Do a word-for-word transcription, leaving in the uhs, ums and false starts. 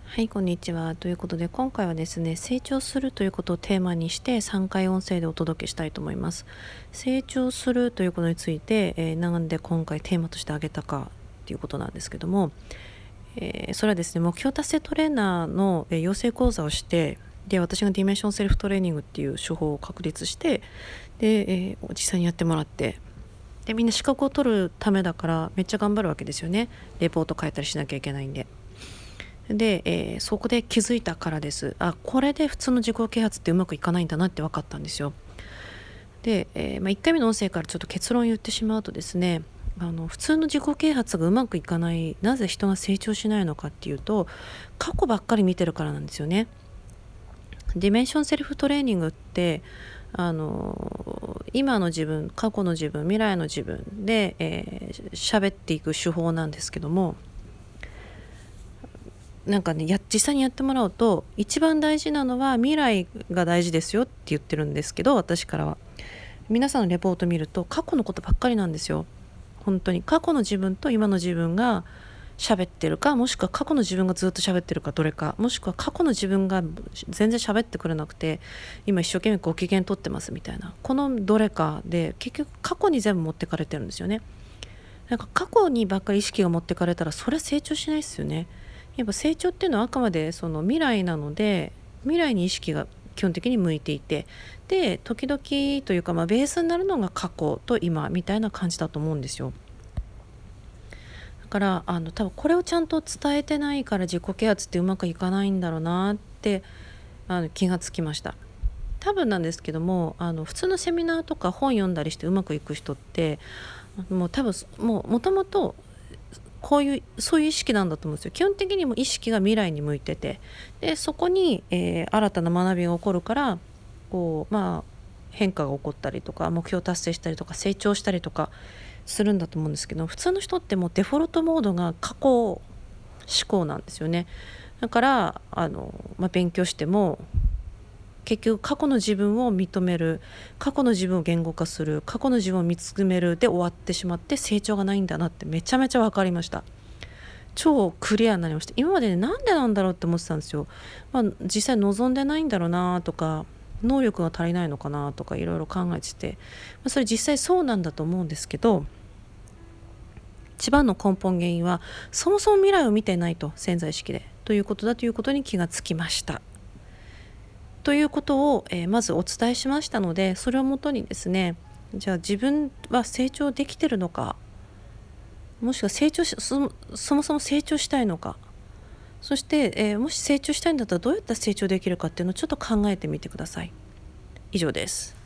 はい、こんにちは。ということで、今回はですね、成長するということをテーマにしてさんかい音声でお届けしたいと思います。成長するということについて、えーなんで今回テーマとして挙げたかということなんですけども、えーそれはですね、目標達成トレーナーの、えー養成講座をして、で、私がディメンションセルフトレーニングっていう手法を確立して、で、えー実際にやってもらって、で、みんな資格を取るためだからめっちゃ頑張るわけですよね。レポート書いたりしなきゃいけないんで。で、えーそこで気づいたからです。あ、これで普通の自己啓発ってうまくいかないんだなって分かったんですよ。で、えーまあ、いっかいめの音声からちょっと結論を言ってしまうとですね、あの普通の自己啓発がうまくいかない、なぜ人が成長しないのかっていうと、過去ばっかり見てるからなんですよね。ディメンションセルフトレーニングってあの今の自分、過去の自分、未来の自分で喋、えー、っていく手法なんですけども、なんかねや実際にやってもらうと、一番大事なのは未来が大事ですよって言ってるんですけど、私からは皆さんのレポート見ると過去のことばっかりなんですよ。本当に過去の自分と今の自分が喋ってるか、もしくは過去の自分がずっと喋ってるか、どれか、もしくは過去の自分が全然喋ってくれなくて今一生懸命ご機嫌取ってますみたいな、このどれかで結局過去に全部持ってかれてるんですよね。なんか過去にばっかり意識が持ってかれたら、それは成長しないですよね。やっぱ成長っていうのはあくまでその未来なので、未来に意識が基本的に向いていて、で時々というか、まあ、ベースになるのが過去と今みたいな感じだと思うんですよ。だからあの多分これをちゃんと伝えてないから自己啓発ってうまくいかないんだろうなってあの気がつきました。多分なんですけども、あの普通のセミナーとか本読んだりしてうまくいく人って、もう多分もうもともとこういうそういう意識なんだと思うんですよ。基本的にも意識が未来に向いてて、でそこに、えー新たな学びが起こるから、こうまあ変化が起こったりとか、目標達成したりとか成長したりとかするんだと思うんですけど、普通の人ってもうデフォルトモードが過去思考なんですよね。だからあの、まあ、勉強しても結局過去の自分を認める、過去の自分を言語化する、過去の自分を見つめるで終わってしまって、成長がないんだなってめちゃめちゃ分かりました。超クリアになりました。今まで、ね、なんでなんだろうって思ってたんですよ。まあ、実際望んでないんだろうなとか、能力が足りないのかなとかいろいろ考えてて、まあ、それ実際そうなんだと思うんですけど、一番の根本原因はそもそも未来を見てないと、潜在意識でということだということに気がつきました。ということを、えーまずお伝えしましたので、それをもとにですね、じゃあ自分は成長できてるのか、もしくは成長し そ, そもそも成長したいのか、そして、えーもし成長したいんだったらどうやったら成長できるかっていうのをちょっと考えてみてください。以上です。